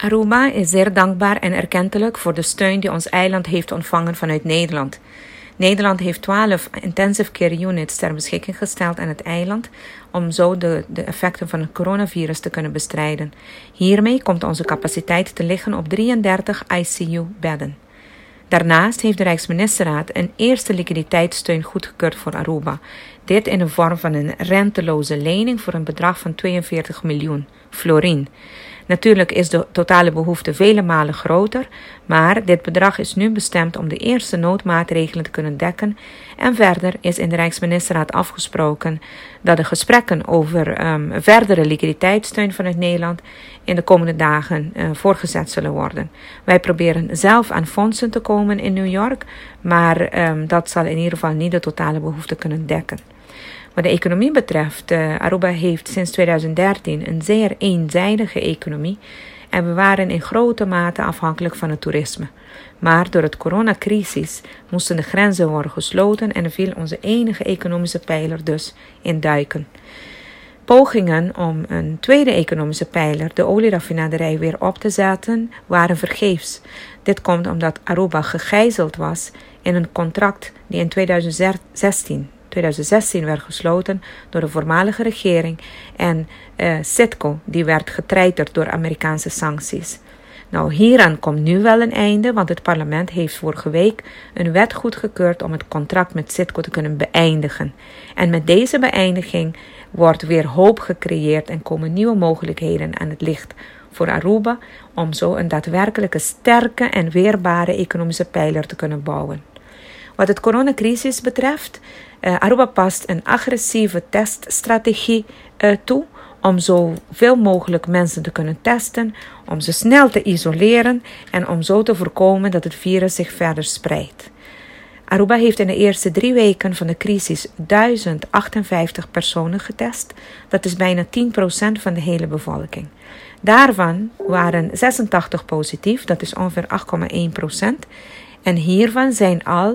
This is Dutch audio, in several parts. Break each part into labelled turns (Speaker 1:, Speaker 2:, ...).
Speaker 1: Aruba is zeer dankbaar en erkentelijk voor de steun die ons eiland heeft ontvangen vanuit Nederland. Nederland heeft 12 intensive care units ter beschikking gesteld aan het eiland om zo de effecten van het coronavirus te kunnen bestrijden. Hiermee komt onze capaciteit te liggen op 33 ICU-bedden. Daarnaast heeft de Rijksministerraad een eerste liquiditeitssteun goedgekeurd voor Aruba. Dit in de vorm van een renteloze lening voor een bedrag van 42 miljoen florijn. Natuurlijk is de totale behoefte vele malen groter, maar dit bedrag is nu bestemd om de eerste noodmaatregelen te kunnen dekken. En verder is in de Rijksministerraad afgesproken dat de gesprekken over verdere liquiditeitssteun vanuit Nederland in de komende dagen voortgezet zullen worden. Wij proberen zelf aan fondsen te komen in New York, maar dat zal in ieder geval niet de totale behoefte kunnen dekken. Wat de economie betreft, Aruba heeft sinds 2013 een zeer eenzijdige economie en we waren in grote mate afhankelijk van het toerisme. Maar door het coronacrisis moesten de grenzen worden gesloten en er viel onze enige economische pijler dus in duiken. Pogingen om een tweede economische pijler, de olieraffinaderij, weer op te zetten, waren vergeefs. Dit komt omdat Aruba gegijzeld was in een contract die in 2016 werd gesloten door de voormalige regering en Citgo, die werd getreiterd door Amerikaanse sancties. Nou, hieraan komt nu wel een einde, want het parlement heeft vorige week een wet goedgekeurd om het contract met Citgo te kunnen beëindigen. En met deze beëindiging wordt weer hoop gecreëerd en komen nieuwe mogelijkheden aan het licht voor Aruba om zo een daadwerkelijke sterke en weerbare economische pijler te kunnen bouwen. Wat het coronacrisis betreft, Aruba past een agressieve teststrategie toe om zoveel mogelijk mensen te kunnen testen, om ze snel te isoleren en om zo te voorkomen dat het virus zich verder spreidt. Aruba heeft in de eerste 3 weken van de crisis 1058 personen getest. Dat is bijna 10% van de hele bevolking. Daarvan waren 86 positief, dat is ongeveer 8,1%. En hiervan zijn al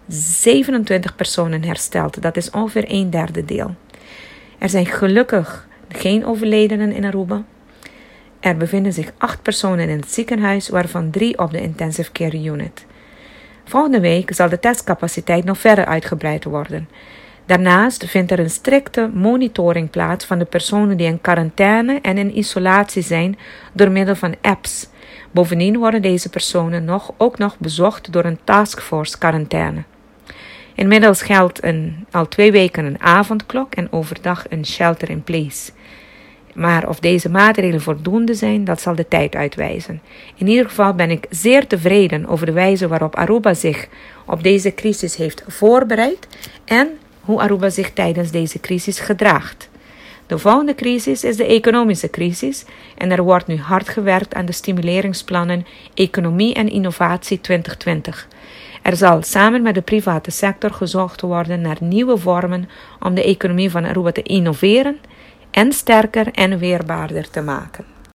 Speaker 1: 27 personen hersteld, dat is ongeveer 1/3 deel. Er zijn gelukkig geen overledenen in Aruba. Er bevinden zich 8 personen in het ziekenhuis, waarvan 3 op de intensive care unit. Volgende week zal de testcapaciteit nog verder uitgebreid worden. Daarnaast vindt er een strikte monitoring plaats van de personen die in quarantaine en in isolatie zijn door middel van apps. Bovendien worden deze personen ook nog bezocht door een taskforce quarantaine. Inmiddels geldt al 2 weken een avondklok en overdag een shelter in place. Maar of deze maatregelen voldoende zijn, dat zal de tijd uitwijzen. In ieder geval ben ik zeer tevreden over de wijze waarop Aruba zich op deze crisis heeft voorbereid en hoe Aruba zich tijdens deze crisis gedraagt. De volgende crisis is de economische crisis en er wordt nu hard gewerkt aan de stimuleringsplannen Economie en Innovatie 2020. Er zal samen met de private sector gezocht worden naar nieuwe vormen om de economie van Aruba te innoveren en sterker en weerbaarder te maken.